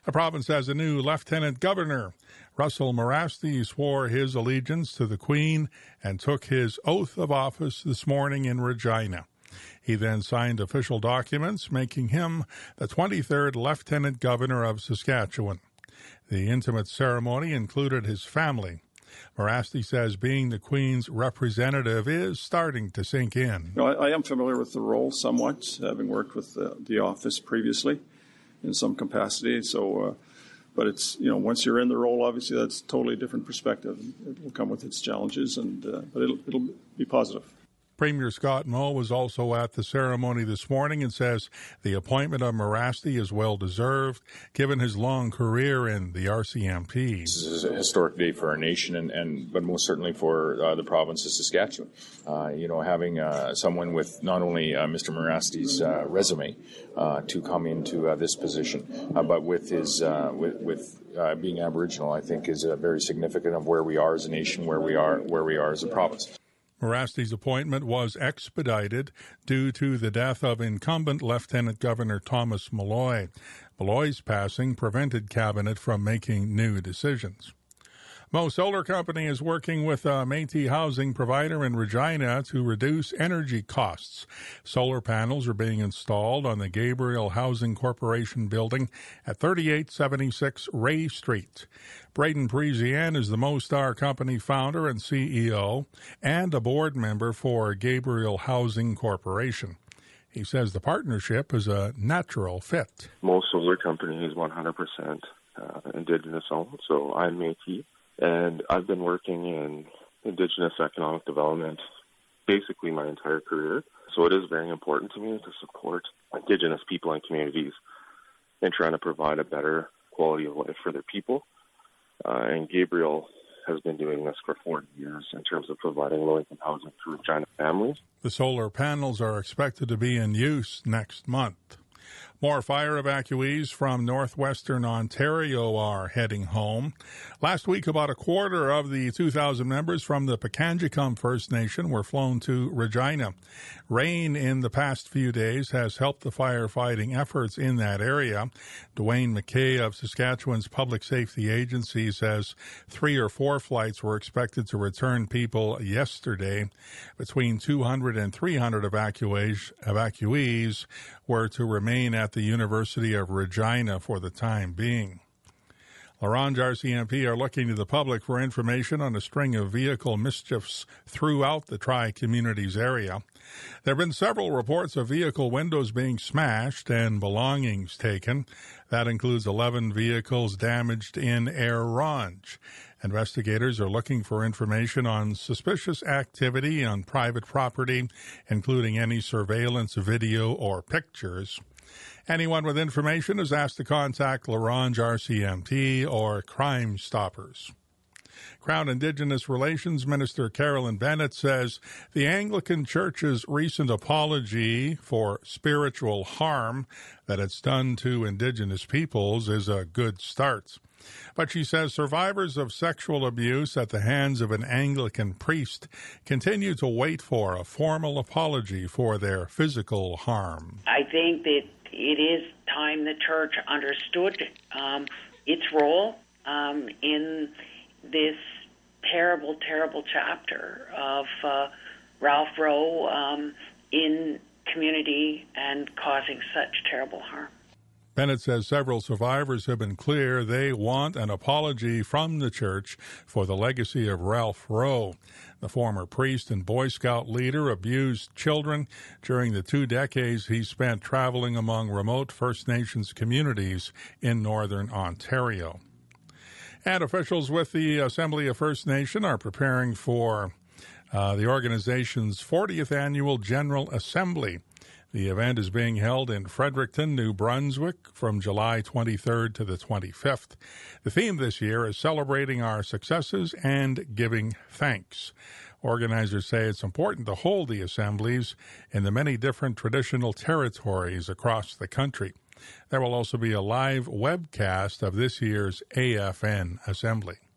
The province has a new lieutenant governor. Russell Marasty swore his allegiance to the Queen and took his oath of office this morning in Regina. He then signed official documents, making him the 23rd Lieutenant Governor of Saskatchewan. The intimate ceremony included his family. Marasty says being the Queen's representative is starting to sink in. I am familiar with the role somewhat, having worked with the office previously in some capacity. So, but it's, once you're in the role, obviously that's a totally different perspective. It will come with its challenges, but it'll be positive. Premier Scott Moe was also at the ceremony this morning and says the appointment of Marasty is well-deserved, given his long career in the RCMP. This is a historic day for our nation, but most certainly for the province of Saskatchewan. Having someone with not only Mr. Marasty's resume to come into this position, but with his being Aboriginal, I think is very significant of where we are as a nation, where we are as a province. Marasty's appointment was expedited due to the death of incumbent Lieutenant Governor Thomas Malloy. Malloy's passing prevented Cabinet from making new decisions. Moe Solar Company is working with a Métis housing provider in Regina to reduce energy costs. Solar panels are being installed on the Gabriel Housing Corporation building at 3876 Ray Street. Braden Parisian is the Moe Star Company founder and CEO and a board member for Gabriel Housing Corporation. He says the partnership is a natural fit. Moe Solar Company is 100% Indigenous owned, so I'm Métis. And I've been working in Indigenous economic development basically my entire career. So it is very important to me to support Indigenous people and communities in trying to provide a better quality of life for their people. And Gabriel has been doing this for 40 years in terms of providing low-income housing to Regina families. The solar panels are expected to be in use next month. More fire evacuees from northwestern Ontario are heading home. Last week, about a quarter of the 2,000 members from the Pikangikum First Nation were flown to Regina. Rain in the past few days has helped the firefighting efforts in that area. Dwayne McKay of Saskatchewan's Public Safety Agency says 3 or 4 flights were expected to return people yesterday. Between 200 and 300 evacuees were to remain at the University of Regina for the time being. La Ronge RCMP are looking to the public for information on a string of vehicle mischiefs throughout the Tri-Communities area. There have been several reports of vehicle windows being smashed and belongings taken. That includes 11 vehicles damaged in Ayr Ronge. Investigators are looking for information on suspicious activity on private property, including any surveillance video or pictures. Anyone with information is asked to contact La Ronge RCMP or Crime Stoppers. Crown Indigenous Relations Minister Carolyn Bennett says the Anglican Church's recent apology for spiritual harm that it's done to Indigenous peoples is a good start. But she says survivors of sexual abuse at the hands of an Anglican priest continue to wait for a formal apology for their physical harm. I think that it is time the church understood its role in this terrible, terrible chapter of Ralph Rowe in community and causing such terrible harm. Bennett says several survivors have been clear they want an apology from the church for the legacy of Ralph Rowe. The former priest and Boy Scout leader abused children during the 2 decades he spent traveling among remote First Nations communities in northern Ontario. And officials with the Assembly of First Nation are preparing for the organization's 40th annual General Assembly. The event is being held in Fredericton, New Brunswick from July 23rd to the 25th. The theme this year is celebrating our successes and giving thanks. Organizers say it's important to hold the assemblies in the many different traditional territories across the country. There will also be a live webcast of this year's AFN Assembly.